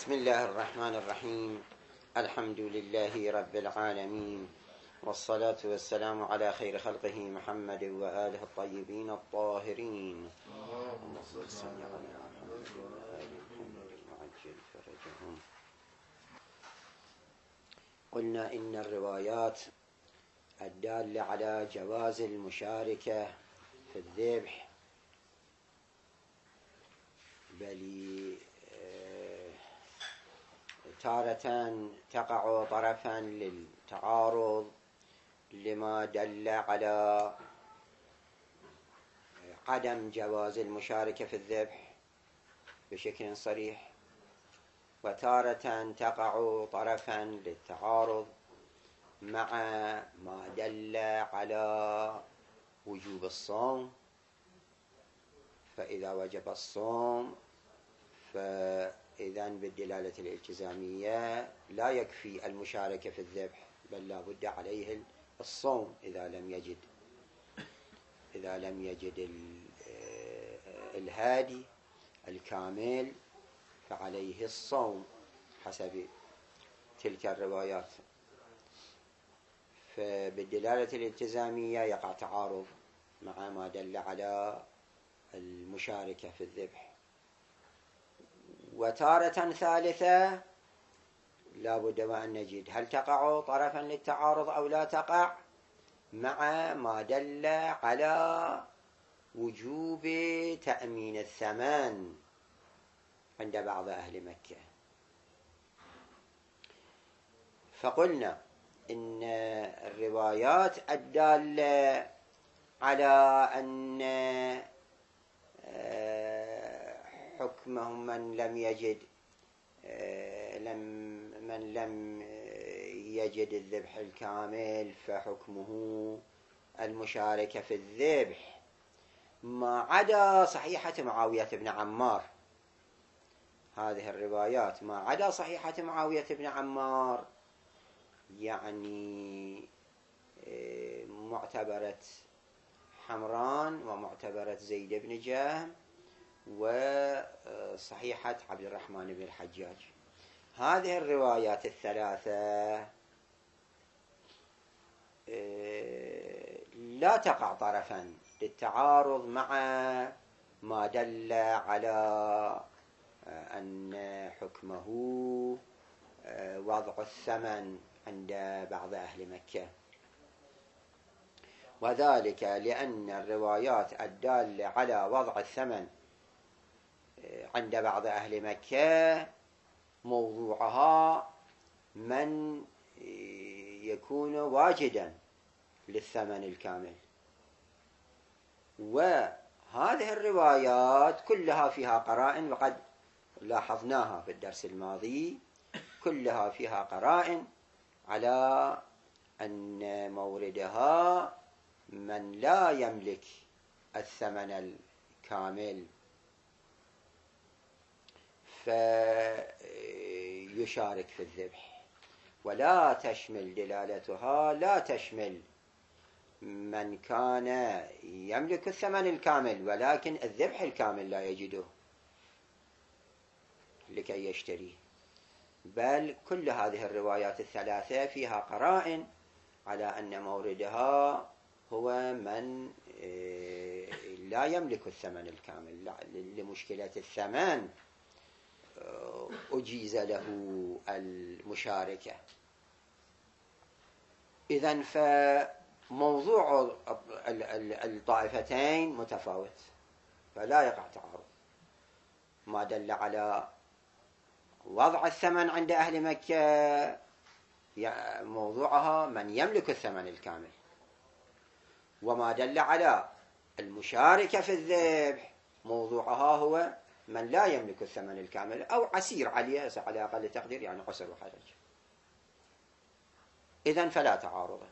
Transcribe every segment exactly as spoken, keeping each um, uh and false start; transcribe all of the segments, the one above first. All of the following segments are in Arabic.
بسم الله الرحمن الرحيم. الحمد لله رب العالمين، والصلاة والسلام على خير خلقه محمد وآله الطيبين الطاهرين. اللهم صل على محمد وآل محمد وعجل فرجهم. قلنا إن الروايات الدالة على جواز المشاركة في الذبح بل تارة تقع طرفا للتعارض لما دل على عدم جواز المشاركة في الذبح بشكل صريح، وتارة تقع طرفا للتعارض مع ما دل على وجوب الصوم، فإذا وجب الصوم فإذن بالدلالة الالتزامية لا يكفي المشاركة في الذبح، بل لا بد عليه الصوم إذا لم يجد إذا لم يجد الهادي الكامل فعليه الصوم حسب تلك الروايات. فبالدلالة الالتزامية يقع تعارض مع ما دل على المشاركة في الذبح. وتارة ثالثة لا بد وأن نجد هل تقع طرفا للتعارض أو لا تقع مع ما دل على وجوب تأمين الثمن عند بعض أهل مكة. فقلنا إن الروايات الدالة على أن حكمهم من لم يجد لم من لم يجد الذبح الكامل فحكمه المشاركة في الذبح، ما عدا صحيحة معاوية بن عمار. هذه الروايات ما عدا صحيحة معاوية بن عمار يعني معتبرة حمران ومعتبرة زيد بن جهم وصحيحة عبد الرحمن بن الحجاج. هذه الروايات الثلاثة لا تقع طرفا للتعارض مع ما دل على أن حكمه وضع الثمن عند بعض أهل مكة، وذلك لأن الروايات الدالة على وضع الثمن عند بعض أهل مكة موضوعها من يكون واجدا للثمن الكامل، وهذه الروايات كلها فيها قرائن، وقد لاحظناها في الدرس الماضي، كلها فيها قرائن على أن موردها من لا يملك الثمن الكامل فيشارك في الذبح، ولا تشمل دلالتها لا تشمل من كان يملك الثمن الكامل ولكن الذبح الكامل لا يجده لكي يشتريه، بل كل هذه الروايات الثلاثة فيها قرائن على أن موردها هو من لا يملك الثمن الكامل. لمشكلة الثمن أجيز له المشاركة. إذن فموضوع الطائفتين متفاوت، فلا يقع تعارض. ما دل على وضع الثمن عند أهل مكة موضوعها من يملك الثمن الكامل، وما دل على المشاركة في الذبح موضوعها هو من لا يملك الثمن الكامل أو عسير عليه على أقل تقدير، يعني عسر وحرج. إذن فلا تعارض،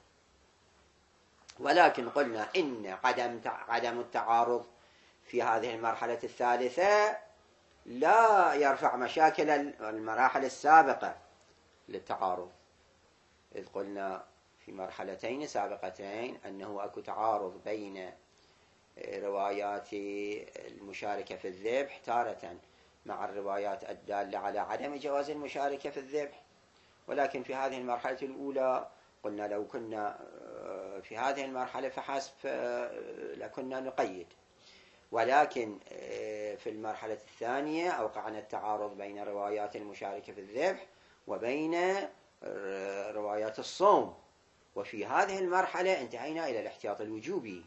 ولكن قلنا إن عدم عدم التعارض في هذه المرحلة الثالثة لا يرفع مشاكل المراحل السابقة للتعارض، إذ قلنا في مرحلتين سابقتين أنه أكو تعارض بين روايات المشاركة في الذبح تارة مع الروايات الدالة على عدم جواز المشاركة في الذبح. ولكن في هذه المرحلة الأولى قلنا لو كنا في هذه المرحلة فحسب لكنا نقيد، ولكن في المرحلة الثانية أوقعنا التعارض بين روايات المشاركة في الذبح وبين روايات الصوم، وفي هذه المرحلة انتهينا إلى الاحتياط الوجوبي.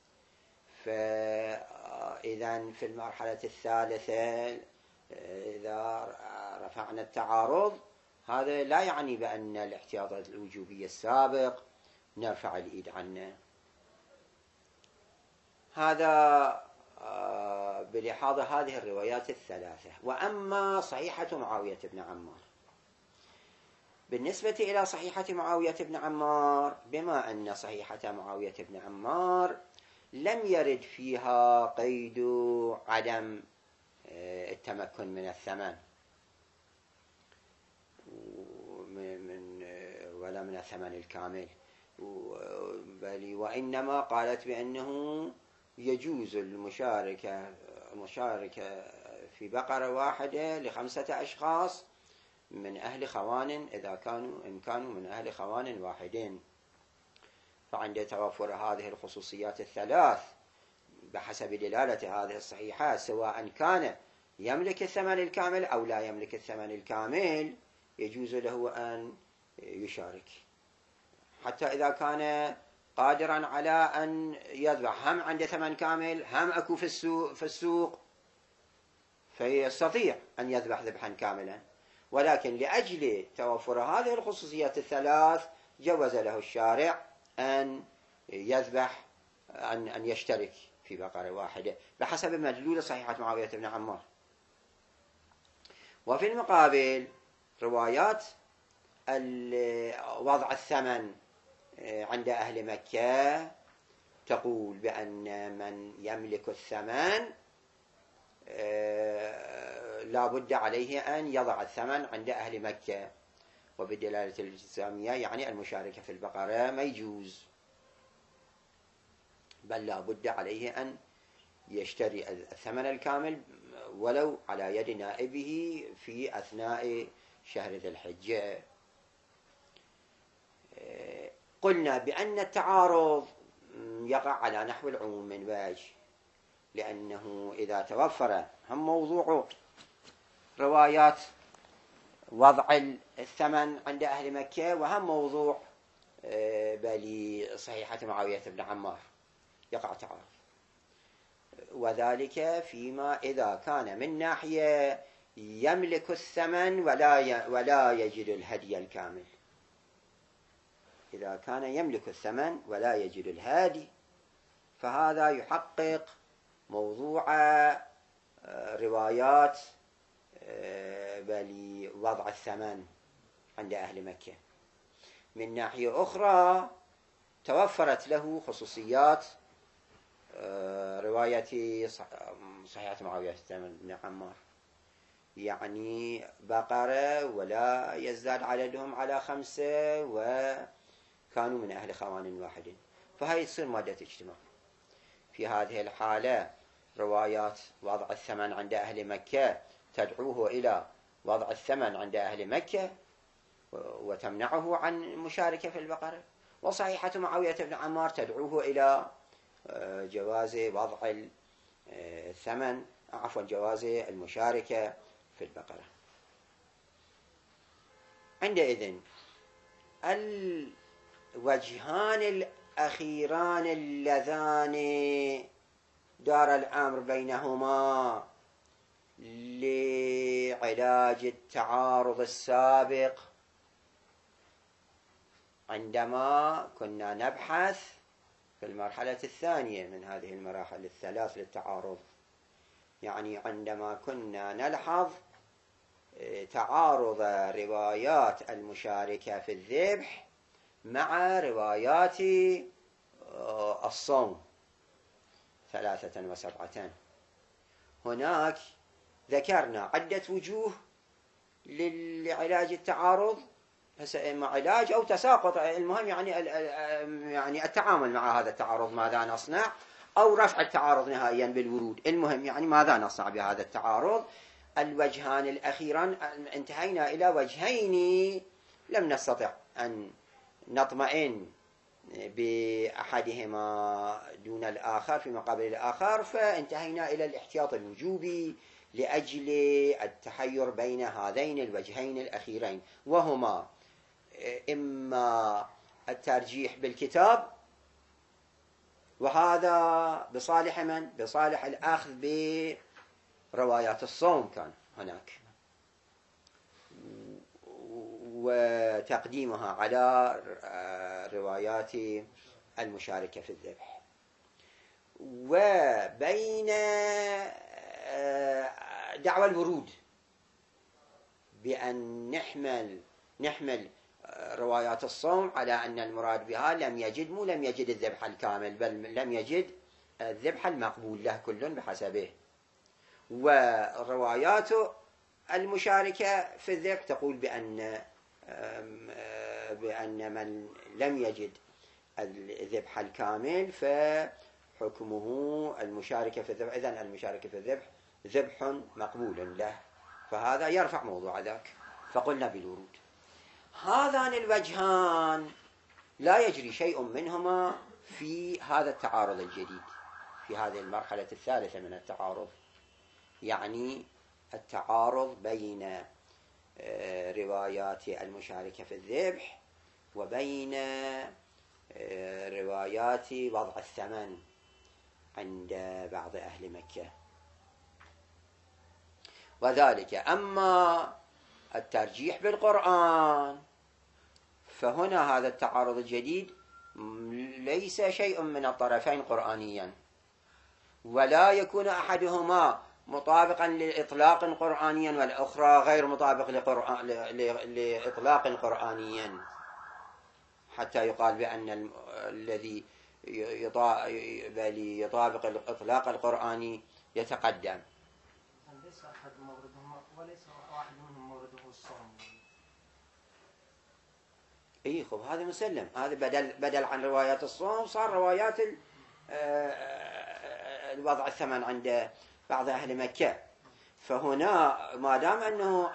فإذا في المرحلة الثالثة إذا رفعنا التعارض هذا لا يعني بأن الاحتياط الوجوبي السابق نرفع الإيد عنه. هذا بلحاظ هذه الروايات الثلاثة. وأما صحيحة معاوية بن عمار، بالنسبة إلى صحيحة معاوية بن عمار، بما أن صحيحة معاوية بن عمار لم يرد فيها قيد عدم التمكن من الثمن من ولا من الثمن الكامل، بل وإنما قالت بأنه يجوز المشاركة المشاركة في بقرة واحدة لخمسة أشخاص من أهل خوان إذا كانوا إن كانوا من أهل خوان واحدين. فعند توفر هذه الخصوصيات الثلاث بحسب دلالة هذه الصحيحة، سواء كان يملك الثمن الكامل أو لا يملك الثمن الكامل، يجوز له أن يشارك، حتى إذا كان قادرا على أن يذبح هم عنده ثمن كامل هم أكو في السوق, في السوق فيستطيع أن يذبح ذبحا كاملا. ولكن لأجل توفر هذه الخصوصيات الثلاث جوز له الشارع أن يذبح أن أن يشترك في بقرة واحدة بحسب مدلول صحيحة معاوية بن عمار. وفي المقابل روايات وضع الثمن عند أهل مكة تقول بأن من يملك الثمن لا بد عليه أن يضع الثمن عند أهل مكة، وبالدلالة الإلزامية يعني المشاركة في البقرة ما يجوز، بل لا بد عليه أن يشتري الثمن الكامل ولو على يد نائبه في أثناء شهر ذي الحجة. قلنا بأن التعارض يقع على نحو العموم من وجه، لأنه إذا توفر هم موضوع روايات وضع الثمن عند أهل مكة وهم موضوع بل صحيحة معاوية بن عمار يقع تعارض، وذلك فيما إذا كان من ناحية يملك الثمن ولا ولا يجد الهدي الكامل. إذا كان يملك الثمن ولا يجد الهادي فهذا يحقق موضوع روايات بل وضع الثمن عند أهل مكة. من ناحية أخرى توفرت له خصوصيات رواية صحيحة معاوية بن عمار، يعني بقرة ولا يزداد عددهم على خمسة وكانوا من أهل خوان واحد، فهي تصير مادة اجتماع. في هذه الحالة روايات وضع الثمن عند أهل مكة تدعوه إلى وضع الثمن عند أهل مكة وتمنعه عن المشاركة في البقرة، وصحيحة معاوية بن عمار تدعوه إلى جواز وضع الثمن عفوا جواز المشاركة في البقرة. عندئذ الوجهان الأخيران اللذان دار الأمر بينهما لعلاج التعارض السابق عندما كنا نبحث في المرحلة الثانية من هذه المراحل الثلاث للتعارض، يعني عندما كنا نلحظ تعارض روايات المشاركة في الذبح مع روايات الصوم ثلاثة وسبعة. هناك ذكرنا عدة وجوه لعلاج التعارض، إما علاج أو تساقط، المهم يعني يعني التعامل مع هذا التعارض ماذا نصنع، أو رفع التعارض نهائيا بالورود، المهم يعني ماذا نصنع بهذا التعارض. الوجهان الأخيران انتهينا إلى وجهين لم نستطع أن نطمئن بأحدهما دون الآخر في مقابل الآخر، فانتهينا إلى الاحتياط الوجوبي لأجل التحير بين هذين الوجهين الأخيرين، وهما إما الترجيح بالكتاب، وهذا بصالح من؟ بصالح الأخذ بروايات الصوم كان هناك، وتقديمها على روايات المشاركة في الذبح. وبين دعوى الورود بأن نحمل نحمل روايات الصوم على أن المراد بها لم يجد مو لم يجد الذبح الكامل، بل لم يجد الذبح المقبول له كل بحسبه. وروايات المشاركة في الذبح تقول بأن بأن من لم يجد الذبح الكامل فحكمه المشاركة في الذبح، إذن المشاركة في الذبح ذبح مقبول له، فهذا يرفع موضوع ذاك، فقلنا بالورود. هذان الوجهان لا يجري شيء منهما في هذا التعارض الجديد، في هذه المرحلة الثالثة من التعارض، يعني التعارض بين روايات المشاركة في الذبح وبين روايات وضع الثمن عند بعض أهل مكة. وذلك أما الترجيح بالقرآن فهنا هذا التعارض الجديد ليس شيء من الطرفين قرآنيا، ولا يكون أحدهما مطابقا لإطلاق قرآنيا والأخرى غير مطابق لإطلاق قرآنيا، حتى يقال بأن الذي يطابق الإطلاق القرآني يتقدم. ليس أحد موردهما وليس واحد منهم مورده الصوم. إيه خب هذا مسلم، هذا بدل بدل عن روايات الصوم صار روايات الوضع الثمن عند بعض أهل مكة. فهنا ما دام أنه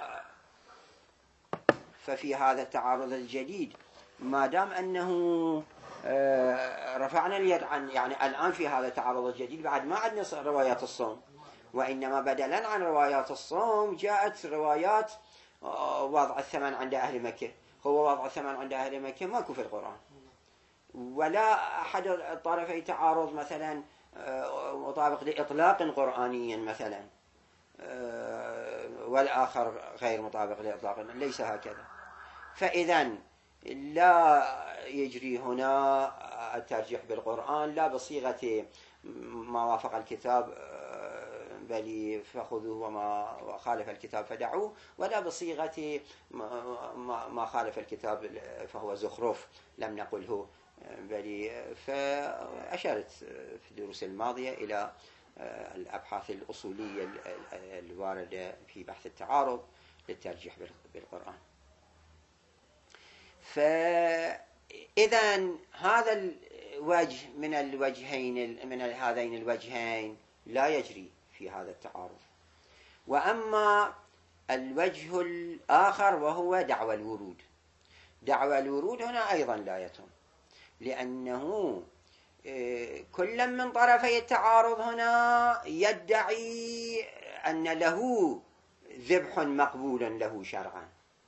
ففي هذا التعارض الجديد ما دام أنه رفعنا اليد عن، يعني الآن في هذا التعارض الجديد بعد ما عندنا روايات الصوم، وإنما بدلا عن روايات الصوم جاءت روايات وضع الثمن عند أهل مكة. هو وضع الثمن عند أهل مكة ماكو في القرآن، ولا أحد الطرفي تعارض مثلا مطابق لإطلاق قرآني مثلا والآخر غير مطابق لإطلاق، ليس هكذا. فإذن لا يجري هنا الترجيح بالقرآن لا بصيغة ما وافق الكتاب بل فخذوه وما خالف الكتاب فدعوه، ولا بصيغة ما خالف الكتاب فهو زخرف لم نقله بل. فأشرت في الدروس الماضية إلى الأبحاث الأصولية الواردة في بحث التعارض للترجيح بالقرآن. فإذا هذا الوجه من الوجهين من هذين الوجهين لا يجري في هذا التعارض. وأما الوجه الآخر وهو دعوى الورود، دعوى الورود هنا أيضا لا يتم، لأنه كل من طرفي التعارض هنا يدعي أن له ذبح مقبول له شرعا،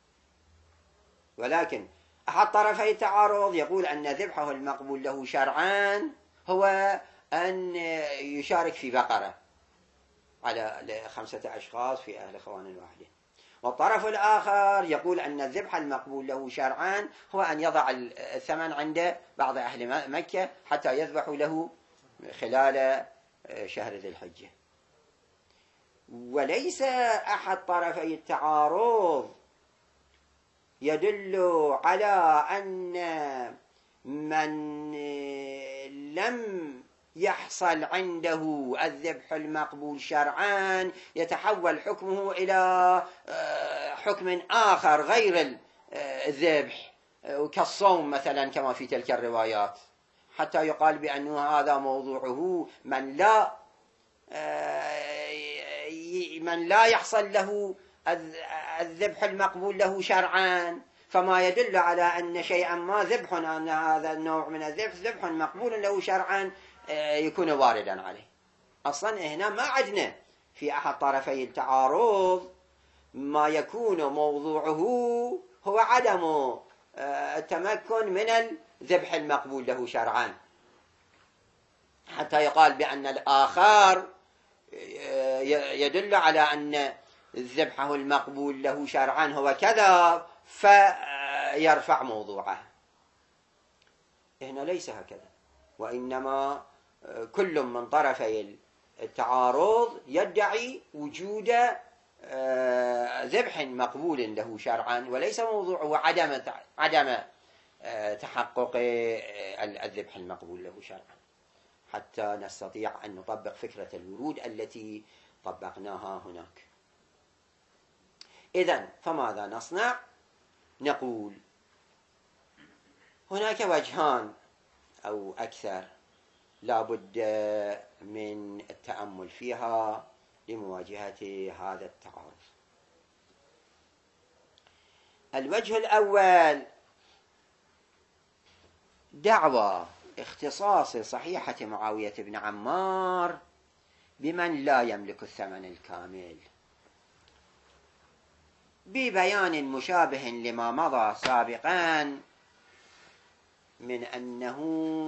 ولكن أحد طرفي التعارض يقول أن ذبحه المقبول له شرعا هو أن يشارك في بقرة على خمسة أشخاص في أهل خوان واحد، والطرف الآخر يقول أن الذبح المقبول له شرعا هو أن يضع الثمن عند بعض أهل مكة حتى يذبحوا له خلال شهر ذي الحجة. وليس أحد طرفي التعارض يدل على أن من لم يحصل عنده الذبح المقبول شرعا يتحول حكمه إلى حكم آخر غير الذبح كالصوم مثلا كما في تلك الروايات، حتى يقال بأنه هذا موضوعه من لا من لا يحصل له الذبح المقبول له شرعا، فما يدل على أن شيئا ما ذبح، أن هذا النوع من الذبح ذبح مقبول له شرعا يكون واردا عليه. أصلا هنا ما عدنا في أحد طرفي التعارض ما يكون موضوعه هو عدم التمكن من الذبح المقبول له شرعا، حتى يقال بأن الآخر يدل على أن ذبحه المقبول له شرعا هو كذا فيرفع موضوعه. هنا ليس هكذا، وإنما كل من طرفي التعارض يدعي وجود ذبح مقبول له شرعا، وليس موضوعه عدم عدم تحقق الذبح المقبول له شرعا، حتى نستطيع أن نطبق فكرة الورود التي طبقناها هناك. إذن فماذا نصنع؟ نقول هناك وجهان أو أكثر لا بد من التأمل فيها لمواجهة هذا التعارض. الوجه الأول دعوى اختصاص صحيحة معاوية بن عمار بمن لا يملك الثمن الكامل، ببيان مشابه لما مضى سابقا من أنه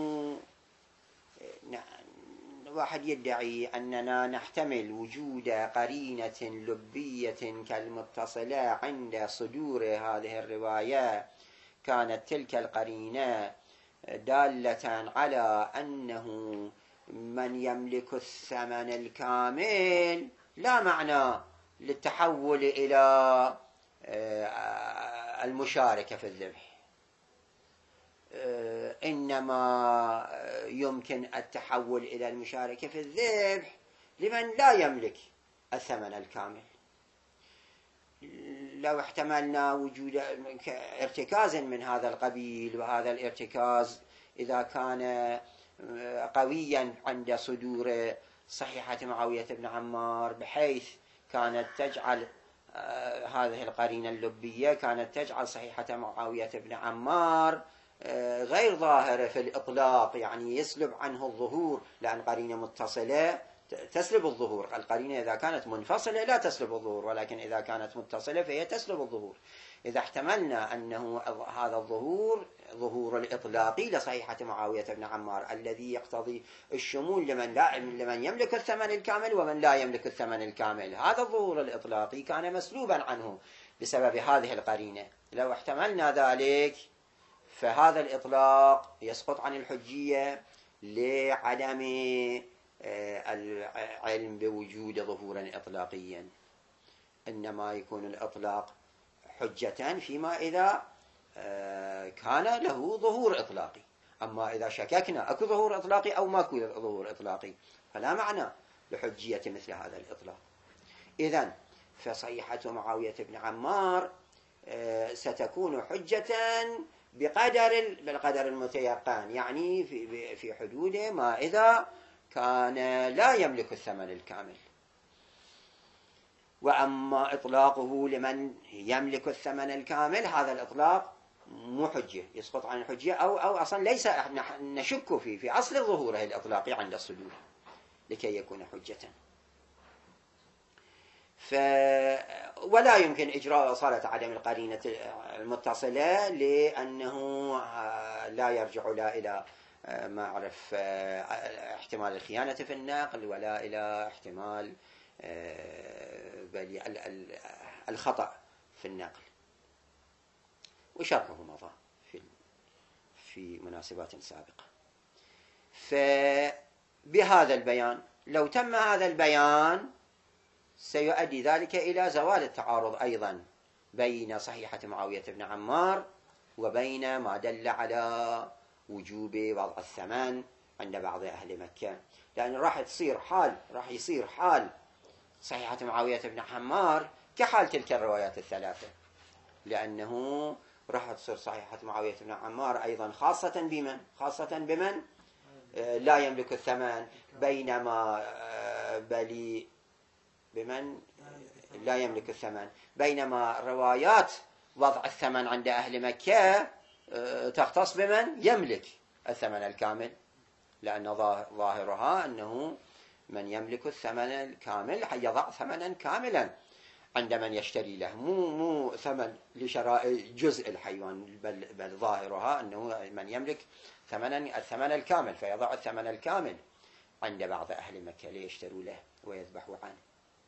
واحد يدعي أننا نحتمل وجود قرينة لبية كالمتصلة عند صدور هذه الرواية، كانت تلك القرينة دالة على أنه من يملك الثمن الكامل لا معنى للتحول إلى المشاركة في الذبح، إنما يمكن التحول إلى المشاركة في الذبح لمن لا يملك الثمن الكامل. لو احتملنا وجود ارتكاز من هذا القبيل، وهذا الارتكاز إذا كان قويا عند صدور صحيحة معاوية بن عمار بحيث كانت تجعل هذه القرينة اللبية كانت تجعل صحيحة معاوية بن عمار غير ظاهرة في الإطلاق، يعني يسلب عنه الظهور، لأن قرينة متصلة تسلب الظهور. القرينة إذا كانت منفصلة لا تسلب الظهور، ولكن إذا كانت متصلة فهي تسلب الظهور. إذا احتملنا أنه هذا الظهور ظهور الإطلاقي لصحيحة معاوية بن عمار الذي يقتضي الشمول لمن لا لمن يملك الثمن الكامل ومن لا يملك الثمن الكامل، هذا الظهور الإطلاقي كان مسلوبا عنه بسبب هذه القرينة. لو احتملنا ذلك فهذا الإطلاق يسقط عن الحجية لعدم العلم بوجود ظهورا إطلاقيا، إنما يكون الإطلاق حجة فيما إذا كان له ظهور إطلاقي. أما إذا شككنا أكو ظهور إطلاقي أو ماكو ظهور إطلاقي فلا معنى لحجية مثل هذا الإطلاق. إذن فصحيحة معاوية بن عمار ستكون حجة بقدر بالقدر المتيقن، يعني في في حدود ما إذا كان لا يملك الثمن الكامل. وأما إطلاقه لمن يملك الثمن الكامل هذا الإطلاق مو حجة، يسقط عن الحجة، أو أو أصلا ليس نشك في في أصل ظهوره الإطلاقي عند الصدور لكي يكون حجة. ف ولا يمكن إجراء صالة عدم القرينة المتصلة لأنه لا يرجع لا إلى ما أعرف احتمال الخيانة في النقل ولا إلى احتمال بل الخطأ في النقل، وشرحه مضى في في مناسبات سابقة. فبهذا البيان لو تم هذا البيان سيؤدي ذلك إلى زوال التعارض أيضا بين صحيحة معاوية بن عمار وبين ما دل على وجوب وضع الثمن عند بعض أهل مكة، لأن راح تصير حال راح يصير حال صحيحة معاوية بن عمار كحال تلك الروايات الثلاثة، لأنه راح تصير صحيحة معاوية بن عمار أيضا خاصة بمن خاصة بمن لا يملك الثمن، بينما بل بمن لا يملك الثمن، بينما روايات وضع الثمن عند أهل مكة تختص بمن يملك الثمن الكامل، لأن ظاهرها أنه من يملك الثمن الكامل يضع ثمنا كاملا عند من يشتري له، مو مو ثمن لشراء جزء الحيوان، بل, بل ظاهرها أنه من يملك ثمنا الثمن الكامل فيضع الثمن الكامل عند بعض أهل مكة ليشتروا له ويذبحوا عنه.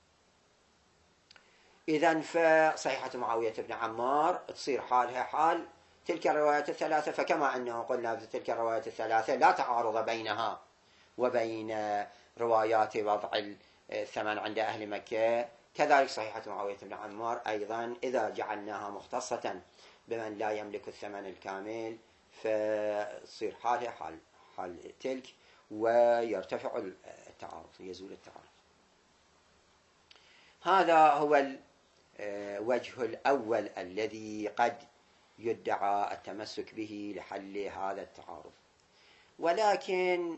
إذن فصحيحة معاوية بن عمار تصير حالها حال تلك الروايات الثلاثة، فكما أنه قلنا في تلك الروايات الثلاثة لا تعارض بينها وبين روايات وضع الثمن عند أهل مكة، كذلك صحيحة معاوية بن عمار أيضا إذا جعلناها مختصة بمن لا يملك الثمن الكامل فتصير حالها حال حال تلك ويرتفع التعارض، يزول التعارض. هذا هو الوجه الأول الذي قد يدعى التمسك به لحل هذا التعارض. ولكن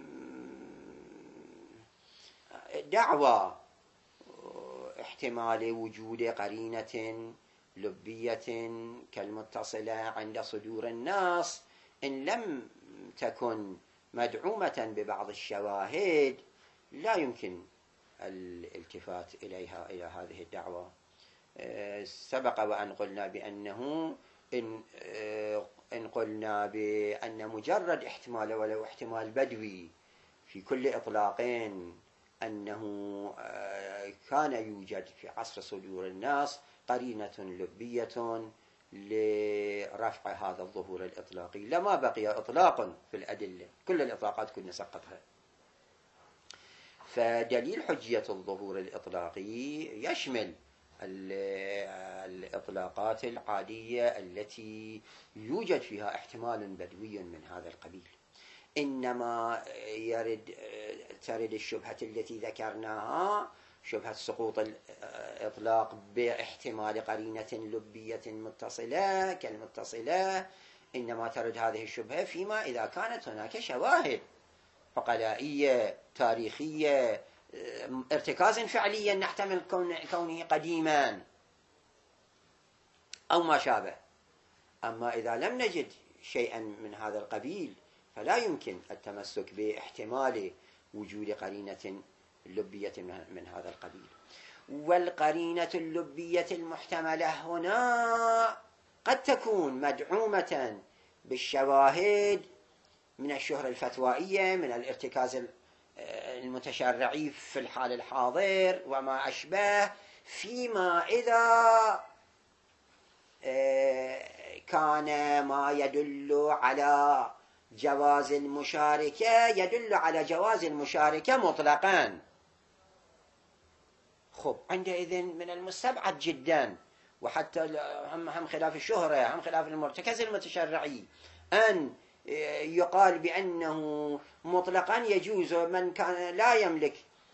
دعوى احتمال وجود قرينة لبية كالمتصلة عند صدور النص إن لم تكن مدعومة ببعض الشواهد لا يمكن الالتفات إليها إلى هذه الدعوة. سبق وأن قلنا بأنه إن, إن قلنا بأن مجرد احتمال ولو احتمال بدوي في كل إطلاقين أنه كان يوجد في عصر صدور الناس قرينة لبية لرفع هذا الظهور الإطلاقي لما بقي إطلاق في الأدلة، كل الإطلاقات كنا سقطها. فدليل حجية الظهور الإطلاقي يشمل الإطلاقات العادية التي يوجد فيها احتمال بدوي من هذا القبيل، إنما يرد ترد الشبهة التي ذكرناها، شبهة سقوط الإطلاق باحتمال قرينة لبية متصلة كالمتصلة، إنما ترد هذه الشبهة فيما إذا كانت هناك شواهد عقلائية تاريخية ارتكاز فعليا نحتمل كونه قديما أو ما شابه. أما إذا لم نجد شيئا من هذا القبيل فلا يمكن التمسك باحتمال وجود قرينة لبية من هذا القبيل. والقرينة اللبية المحتملة هنا قد تكون مدعومة بالشواهد من الشهرة الفتوائية، من الارتكاز المتشرعي في الحال الحاضر وما أشبه، فيما إذا كان ما يدل على جواز المشاركة يدل على جواز المشاركة مطلقا. خب عندئذ من المستبعد جدا، وحتى هم هم خلاف الشهرة هم خلاف المرتكز المتشرعي، أن يقال بأنه مطلقا يجوز من كان لا يملك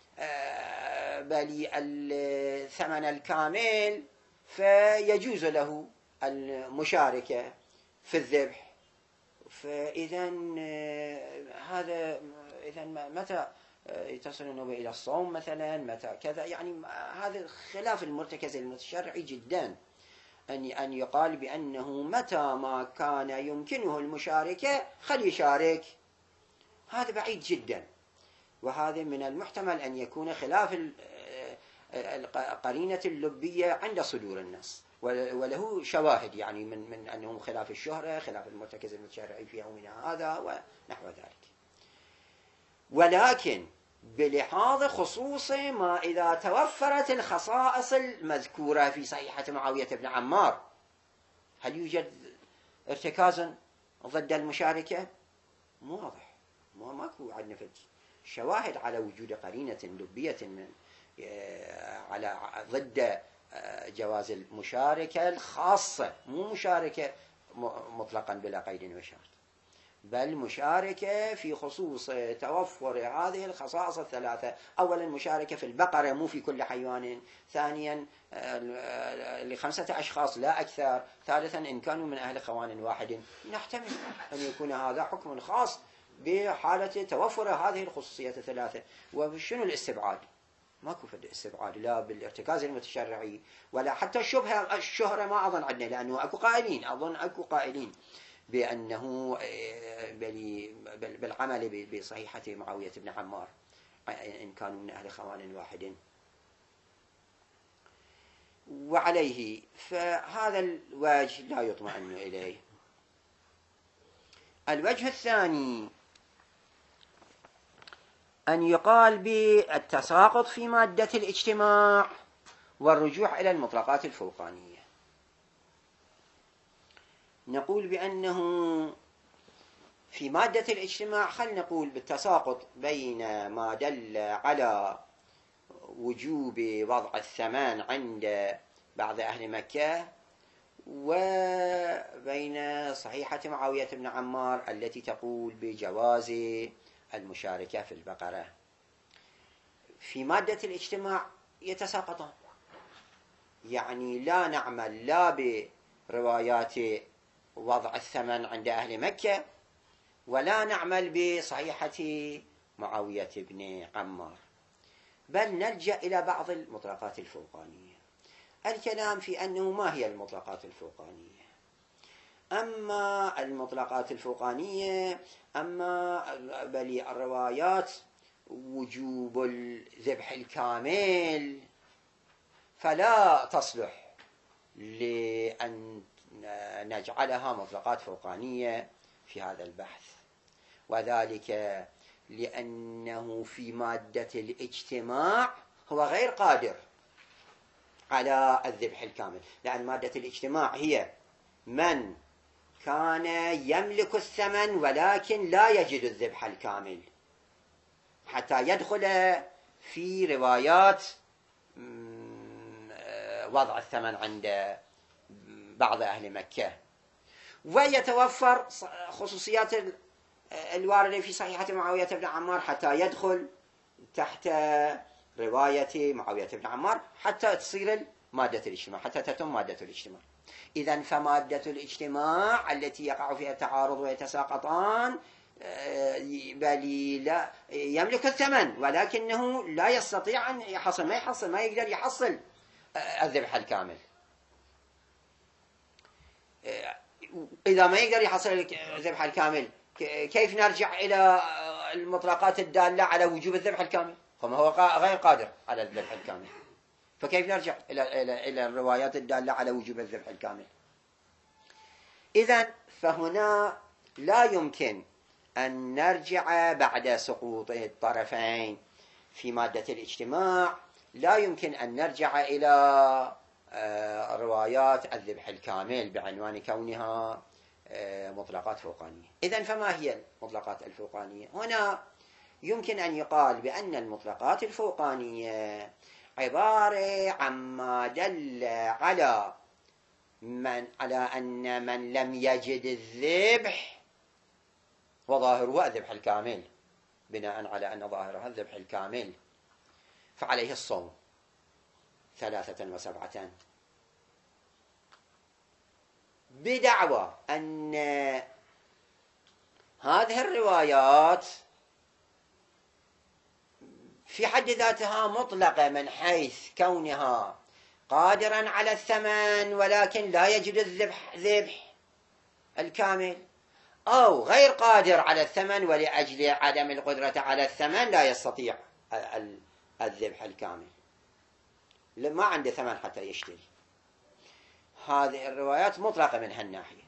بل الثمن الكامل فيجوز له المشاركة في الذبح. فإذا هذا إذا متى يتصل النوبة إلى الصوم مثلا، متى كذا، يعني هذا خلاف المرتكز المتشرعي جدا، أن أن يقال بأنه متى ما كان يمكنه المشاركة خل يشارك، هذا بعيد جدا. وهذا من المحتمل أن يكون خلاف القرينة اللبية عند صدور النص، وله شواهد يعني من من أنه خلاف الشهرة، خلاف المرتكز المتشرعي في يومنا هذا ونحو ذلك. ولكن بلحاظ خصوص ما إذا توفرت الخصائص المذكورة في صحيحة معاوية بن عمار، هل يوجد ارتكاز ضد المشاركة؟ مو واضح، مو ماكو عندنا شواهد على وجود قرينة لبية من على ضد جواز المشاركة الخاصة، مو مشاركة مطلقا بلا قيد وشرط، بل مشاركة في خصوص توفر هذه الخصائص الثلاثة. أولا مشاركة في البقرة مو في كل حيوان، ثانيا لخمسة أشخاص لا أكثر، ثالثا إن كانوا من أهل خوان واحد، نحتمل أن يكون هذا حكم خاص بحالة توفر هذه الخصوصيات الثلاثة. وشنو الاستبعاد؟ ماكو فد استبعاد لا بالارتكاز المتشرعي ولا حتى الشبهة الشهرة ما أظن عندنا، لأنه أكو قائلين أظن أكو قائلين بأنه بالعمل بصحيحة معاوية بن عمار إن كانوا من أهل خوان واحد. وعليه فهذا الوجه لا يطمئن إليه. الوجه الثاني أن يقال بالتساقط في مادة الاجتماع والرجوع إلى المطلقات الفوقانية. نقول بأنه في مادة الاجتماع خل نقول بالتساقط بين ما دل على وجوب وضع الثمن عند بعض أهل مكة وبين صحيحة معاوية بن عمار التي تقول بجواز المشاركة في البقرة. في مادة الاجتماع يتساقطان، يعني لا نعمل لا بروايات وضع الثمن عند أهل مكة ولا نعمل بصحيحة معاوية بن عمار، بل نلجأ إلى بعض المطلقات الفوقانية. الكلام في أنه ما هي المطلقات الفوقانية. أما المطلقات الفوقانية أما بل الروايات وجوب الذبح الكامل فلا تصلح لأن نجعلها مطلقات فوقانية في هذا البحث، وذلك لأنه في مادة الاجتماع هو غير قادر على الذبح الكامل، لأن مادة الاجتماع هي من كان يملك الثمن ولكن لا يجد الذبح الكامل، حتى يدخل في روايات وضع الثمن عند بعض أهل مكة، ويتوفر خصوصيات الواردة في صحيحة معاوية بن عمار حتى يدخل تحت رواية معاوية بن عمار حتى تصير مادة الاجتماع، حتى تتم مادة الاجتماع. إذن فمادة الاجتماع التي يقع فيها التعارض ويتساقطان بل لا يملك الثمن ولكنه لا يستطيع أن يحصل، ما يحصل ما يقدر يحصل الذبح الكامل. إذا ما يقدر يحصل الذبح الكامل كيف نرجع إلى المطلقات الدالة على وجوب الذبح الكامل؟ فما هو غير قادر على الذبح الكامل، فكيف نرجع إلى إلى إلى الروايات الدالة على وجوب الذبح الكامل؟ إذن فهنا لا يمكن أن نرجع بعد سقوط الطرفين في مادة الاجتماع، لا يمكن أن نرجع إلى روايات الذبح الكامل بعنوان كونها مطلقات فوقانية. إذن فما هي المطلقات الفوقانية؟ هنا يمكن أن يقال بأن المطلقات الفوقانية عبارة عما دل على من على أن من لم يجد الذبح وظاهره الذبح الكامل، بناء على أن ظاهره الذبح الكامل فعليه الصوم ثلاثة وسبعة، بدعوى أن هذه الروايات في حد ذاتها مطلقة من حيث كونها قادرا على الثمن ولكن لا يجد الذبح ذبح الكامل، أو غير قادر على الثمن ولأجل عدم القدرة على الثمن لا يستطيع الذبح الكامل، ما عنده ثمن حتى يشتري. هذه الروايات مطلقة من هالناحية.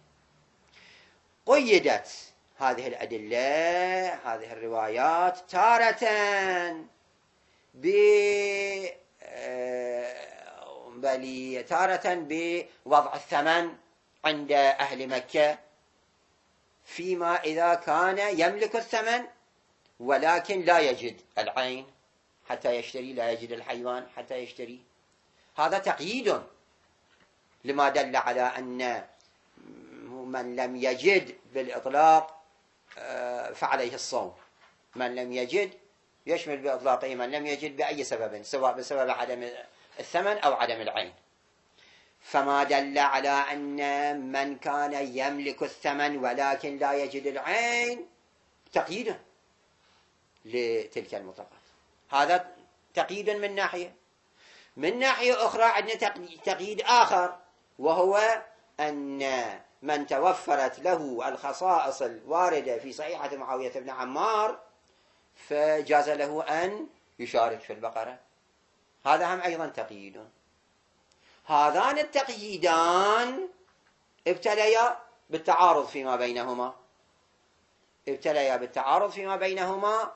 قيدت هذه الأدلة هذه الروايات تارة ب بل تارة بوضع الثمن عند أهل مكة فيما إذا كان يملك الثمن ولكن لا يجد العين حتى يشتري، لا يجد الحيوان حتى يشتري. هذا تقييد لما دل على أن من لم يجد بالإطلاق فعليه الصوم. من لم يجد يشمل بإطلاقه من لم يجد بأي سبب، سواء بسبب عدم الثمن أو عدم العين. فما دل على أن من كان يملك الثمن ولكن لا يجد العين تقييد لتلك المطلقات. هذا تقييد من ناحية. من ناحية أخرى عندنا تقييد آخر، وهو أن من توفرت له الخصائص الواردة في صحيحة معاوية بن عمار فجاز له أن يشارك في البقرة. هذا هم أيضا تقييد. هذان التقييدان ابتليا بالتعارض فيما بينهما، ابتليا بالتعارض فيما بينهما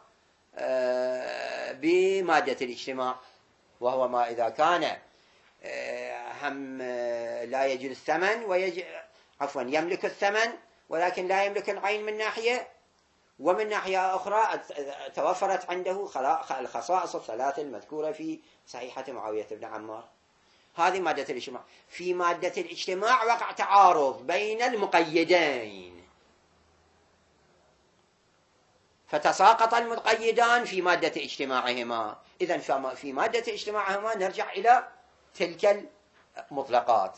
بمادة الاجتماع، وهو ما إذا كان هم لا يجد الثمن ويجد عفوا يملك الثمن ولكن لا يملك العين من ناحية، ومن ناحية أخرى توفرت عنده الخصائص الثلاث المذكورة في صحيحة معاوية بن عمار. هذه مادة الاجتماع. في مادة الاجتماع وقع تعارض بين المقيدين، فتساقط المقيدان في مادة اجتماعهما. إذن في مادة اجتماعهما نرجع إلى تلك المطلقات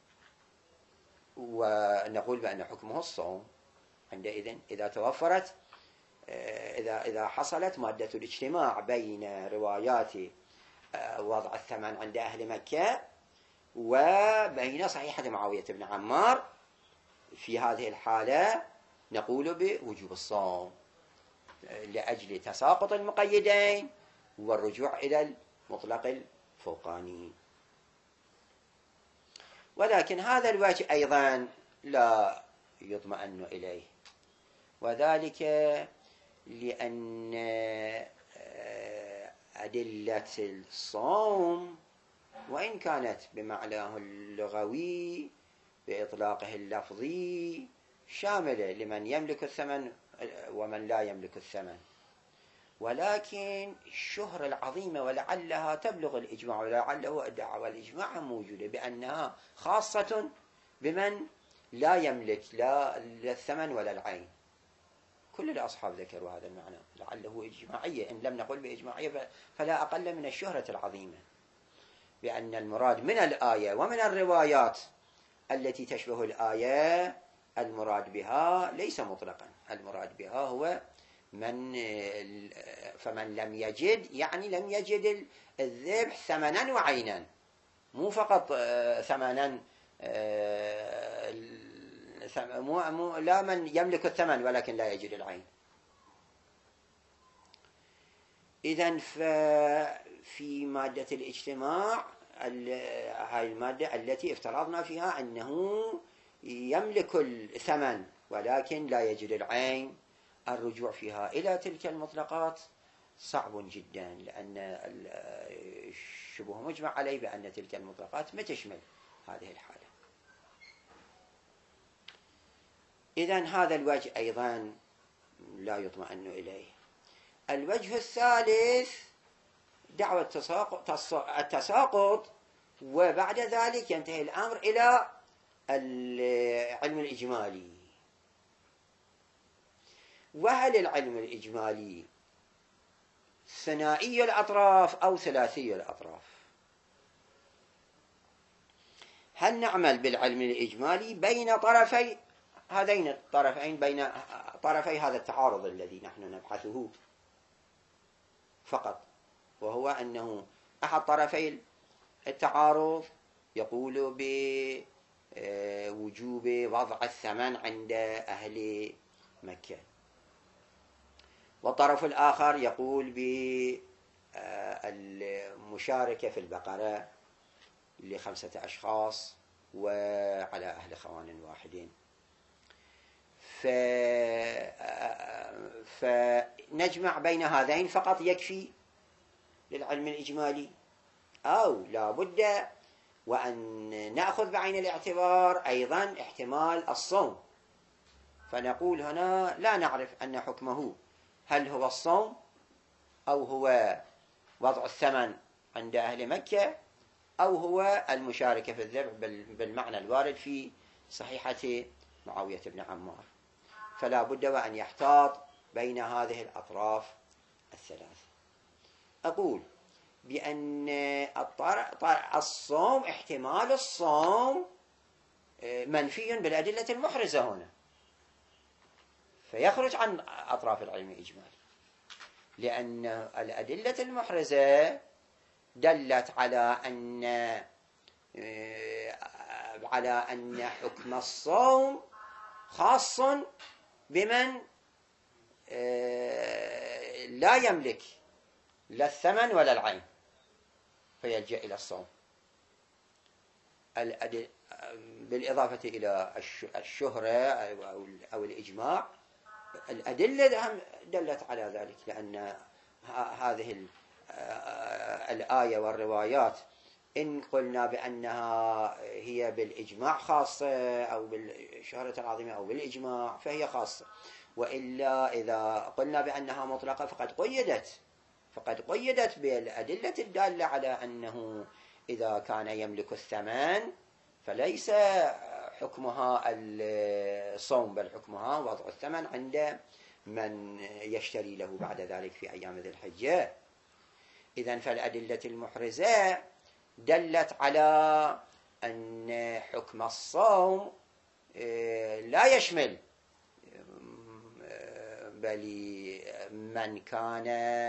ونقول بأن حكمه الصوم عندئذ إذا توفرت، إذا إذا حصلت مادة الاجتماع بين روايات وضع الثمن عند أهل مكة وبين صحيحة معاوية بن عمار، في هذه الحالة نقول بوجوب الصوم لأجل تساقط المقيدين والرجوع إلى المطلق الفوقاني. ولكن هذا الوجه أيضا لا يطمئن إليه، وذلك لأن أدلة الصوم وإن كانت بمعناه اللغوي بإطلاقه اللفظي شاملة لمن يملك الثمن ومن لا يملك الثمن، ولكن الشهرة العظيمة ولعلها تبلغ الإجماع ولعله الدعوة الإجماع موجودة بأنها خاصة بمن لا يملك لا الثمن ولا العين. كل الأصحاب ذكروا هذا المعنى، لعله إجماعية، إن لم نقل بإجماعية فلا أقل من الشهرة العظيمة، بأن المراد من الآية ومن الروايات التي تشبه الآية المراد بها ليس مطلقا، المراد بها هو من فمن لم يجد، يعني لم يجد الذبح ثمنا وعينا، مو فقط ثمنا، مو لا من يملك الثمن ولكن لا يجد العين. إذن في مادة الاجتماع هاي المادة التي افترضنا فيها أنه يملك الثمن ولكن لا يجد العين، الرجوع فيها إلى تلك المطلقات صعب جدا، لأن الشبه مجمع عليه بأن تلك المطلقات ما تشمل هذه الحالة. إذن هذا الوجه أيضا لا يطمئن إليه. الوجه الثالث دعوة التساقط، وبعد ذلك ينتهي الأمر إلى العلم الإجمالي. وهل العلم الإجمالي ثنائي الأطراف أو ثلاثي الأطراف؟ هل نعمل بالعلم الإجمالي بين طرفي هذين الطرفين، بين طرفي هذا التعارض الذي نحن نبحثه فقط، وهو أنه أحد طرفي التعارض يقول بوجوب وضع الثمن عند أهل مكة، والطرف الآخر يقول بالمشاركة في البقرة لخمسة أشخاص وعلى أهل خوان واحدين. فنجمع بين هذين فقط يكفي للعلم الإجمالي، أو لا بد وأن نأخذ بعين الاعتبار أيضا احتمال الصوم، فنقول هنا لا نعرف أن حكمه هل هو الصوم أو هو وضع الثمن عند أهل مكة أو هو المشاركة في الذبح بالمعنى الوارد في صحيحة معاوية بن عمار. فلا بد وأن يحتاط بين هذه الأطراف الثلاث. أقول بأن الصوم احتمال الصوم منفي بالأدلة المحرزة هنا، فيخرج عن أطراف العلم الإجمالي، لأن الأدلة المحرزة دلت على أن على أن حكم الصوم خاص بمن لا يملك لا الثمن ولا العين فيلجأ إلى الصوم، بالإضافة إلى الشهرة أو الإجماع. الأدلة دلت على ذلك، لأن هذه الآية والروايات إن قلنا بأنها هي بالإجماع خاصة أو بالشهرة العظيمة أو بالإجماع فهي خاصة، وإلا إذا قلنا بأنها مطلقة فقد قيدت فقد قيدت بالأدلة الدالة على أنه إذا كان يملك الثمن فليس حكمها الصوم، بل حكمها وضع الثمن عند من يشتري له بعد ذلك في أيام ذي الحجة. إذن فالأدلة المحرزة دلت على أن حكم الصوم لا يشمل بل من كان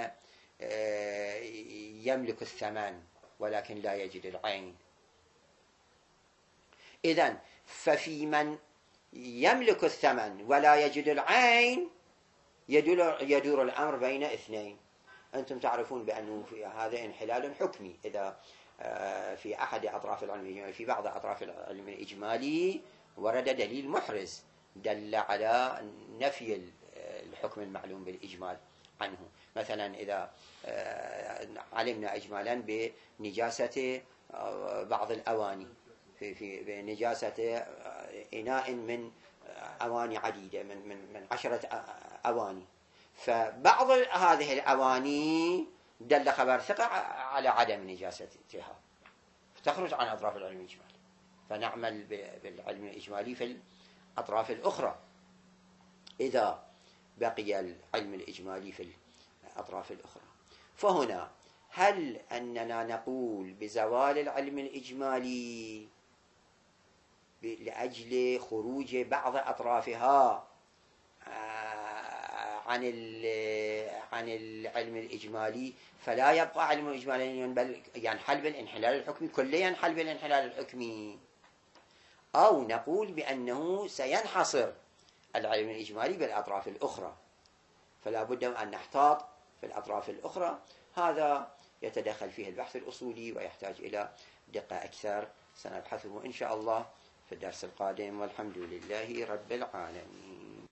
يملك الثمن ولكن لا يجد العين. إذن ففي من يملك الثمن ولا يجد العين يدور, يدور الأمر بين اثنين. أنتم تعرفون بأنه في هذا انحلال حكمي إذا في أحد أطراف العلم الإجمالي، في بعض أطراف العلم الإجمالي ورد دليل محرز دل على نفي الحكم المعلوم بالإجمال عنه. مثلا إذا علمنا إجمالا بنجاسة بعض الأواني، في في بنجاسة إناء من أواني عديدة، من من من عشرة أواني، فبعض هذه الأواني دل خبر ثقة على عدم نجاستها فتخرج عن أطراف العلم الإجمالي، فنعمل بالعلم الإجمالي في الأطراف الأخرى إذا بقي العلم الإجمالي في الأطراف الأخرى. فهنا هل أننا نقول بزوال العلم الإجمالي لأجل خروج بعض أطرافها عن عن العلم الإجمالي فلا يبقى علم الإجمالي بل ينحل بالانحلال الحكمي كله، ينحل بالانحلال الحكمي؟ أو نقول بأنه سينحصر العلم الإجمالي بالأطراف الأخرى، فلا بد أن نحتاط في الأطراف الأخرى. هذا يتدخل فيه البحث الأصولي ويحتاج إلى دقة أكثر، سنبحثه إن شاء الله في الدرس القادم، والحمد لله رب العالمين.